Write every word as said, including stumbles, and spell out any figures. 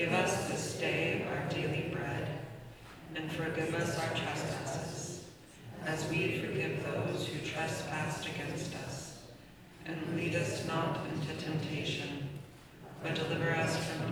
Give us this day our daily bread, and forgive us our trespasses, as we forgive those who trespass against us. And lead us not into temptation, but deliver us from